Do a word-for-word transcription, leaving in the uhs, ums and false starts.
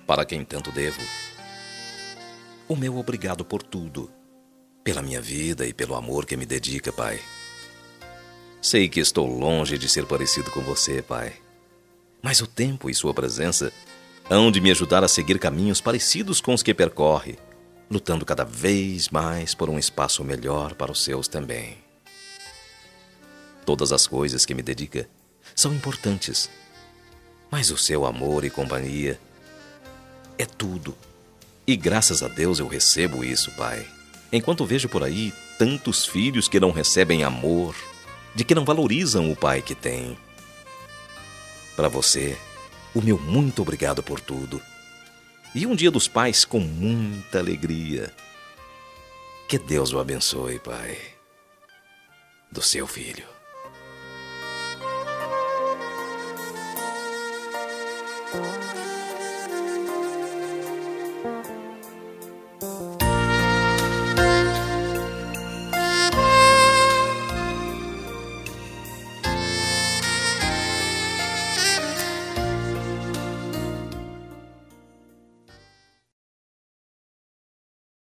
para quem tanto devo. O meu obrigado por tudo, pela minha vida e pelo amor que me dedica, Pai. Sei que estou longe de ser parecido com você, Pai, mas o tempo e sua presença hão de me ajudar a seguir caminhos parecidos com os que percorre, lutando cada vez mais por um espaço melhor para os seus também. Todas as coisas que me dedica são importantes, mas o seu amor e companhia é tudo. E graças a Deus eu recebo isso, Pai. Enquanto vejo por aí tantos filhos que não recebem amor, de que não valorizam o pai que têm. Para você, o meu muito obrigado por tudo. E um dia dos pais com muita alegria. Que Deus o abençoe, Pai. Do seu filho.